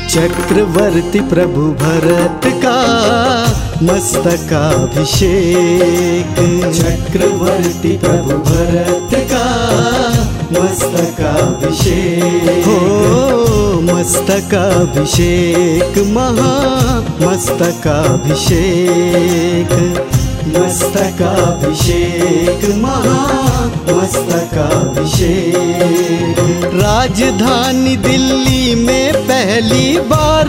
चक्रवर्ती प्रभु भरत का मस्तकाभिषेक। चक्रवर्ती प्रभु भरत का मस्तकाभिषेक। हो मस्तकाभिषेक, महामस्तकाभिषेक। मस्तकाभिषेक, महामस्तकाभिषेक। राजधानी दिल्ली में पहली बार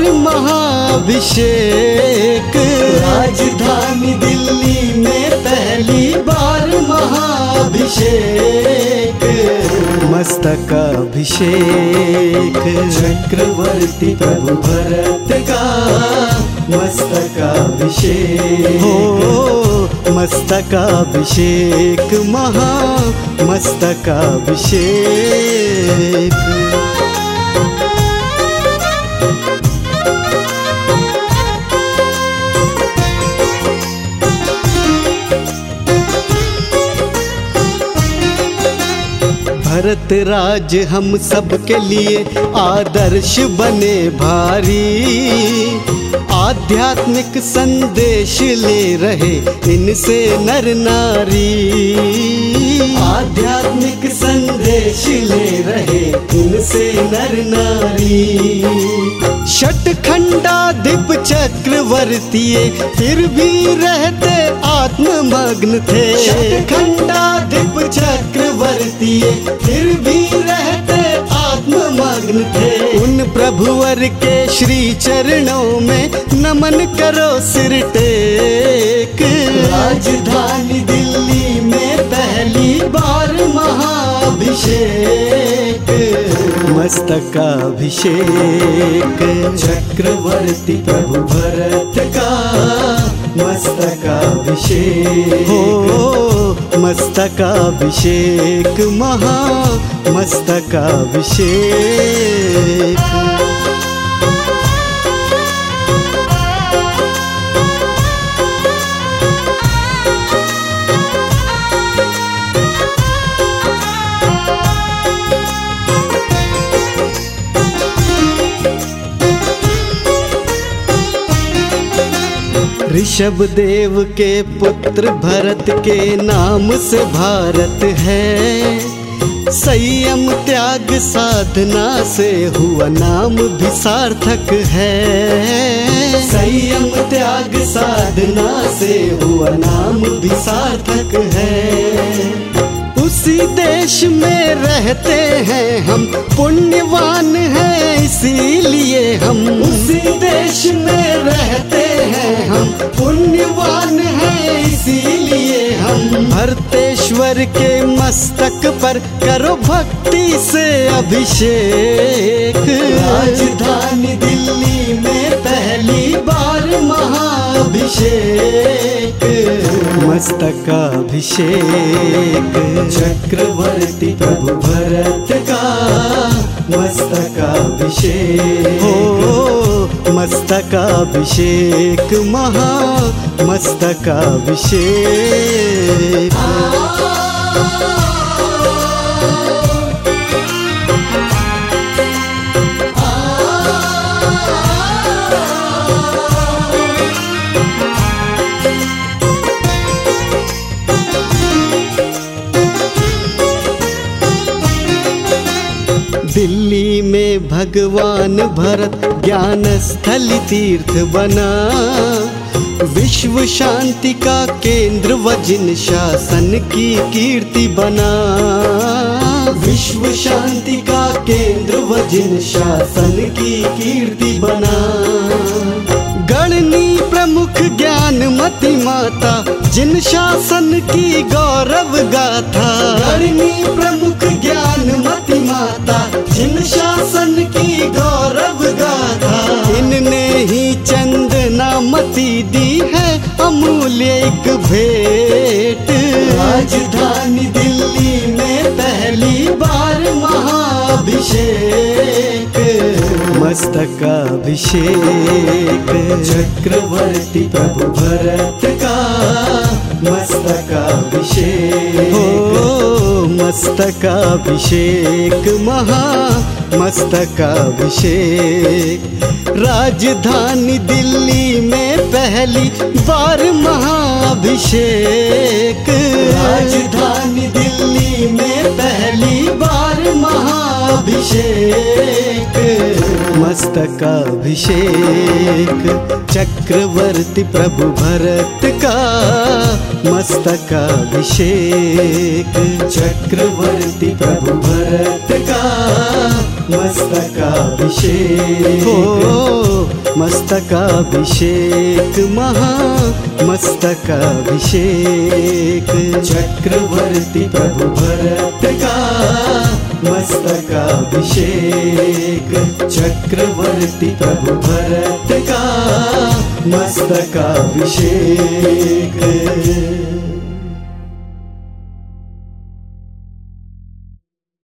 महाभिषेक। राजधानी दिल्ली में पहली बार महाभिषेक। मस्तकाभिषेक। चक्रवर्ती प्रभु भरत का मस्तकाभिषेक। हो मस्तकाभिषेक, महामस्तकाभिषेक। भरत राज हम सब के लिए आदर्श बने भारी। आध्यात्मिक संदेश ले रहे इनसे नर नारी। आध्यात्मिक संदेश ले रहे इनसे नर नारी। षटखंडाधिप चक्रवर्ती फिर भी रहते आत्ममग्न थे। षटखंडाधिप चक्रवर्ती फिर भी रहते आत्ममग्न थे। उन प्रभुवर के श्री चरणों में नमन करो सिर टेक। राजधानी दिल्ली में पहली बार महाभिषेक। मस्तकाभिषेक। चक्रवर्ती प्रभु भरत का मस्तकाभिषेक। हो मस्तकाभिषेक, महामस्तकाभिषेक। ऋषभ देव के पुत्र भरत के नाम से भारत है। संयम त्याग साधना से हुआ नाम भी सार्थक है। संयम त्याग साधना से हुआ नाम भी सार्थक है। उसी देश में रहते हैं हम, पुण्यवान हैं इसीलिए हम। उसी देश में रहते हैं हम, पुण्यवान हैं इसीलिए हम। भरतेश्वर के मस्तक पर करो भक्ति से अभिषेक। राजधानी दिल्ली में पहली बार महाभिषेक। मस्तकाभिषेक। चक्रवर्ती प्रभु भरत का मस्तकाभिषेक। हो मस्तकाभिषेक, महामस्तकाभिषेक। दिल्ली में भगवान भरत ज्ञान स्थल तीर्थ बना। विश्व शांति का केंद्र व जिन शासन की कीर्ति बना। विश्व शांति का केंद्र व जिन शासन की कीर्ति बना। गणनी प्रमुख ज्ञानमती माता जिन शासन की गौरव गाथा। गणनी प्रमुख ज्ञानमती माता जिन शासन की गौरव गाथा। इनने ही चंदनामती दी है अमूल्य एक भेंट। राजधानी दिल्ली में पहली बार महाभिषेक। मस्तकाभिषेक। चक्रवर्ती प्रभु भरत का मस्तकाभिषेक। हो मस्तकाभिषेक महामस्तकाभिषेक। राजधानी दिल्ली में पहली बार महाअभिषेक। राजधानी दिल्ली में पहली बार महाअभिषेक। मस्तकाभिषेक चक्रवर्ती प्रभु भरत का मस्तकाभिषेक। चक्रवर्ती प्रभु भरत का मस्तकाभिषेक। हो मस्तकाभिषेक महामस्तकाभिषेक। चक्रवर्ती प्रभु भरत का मस्तकाभिषेक। चक्रवर्ती प्रभु भरत का मस्तकाभिषेक।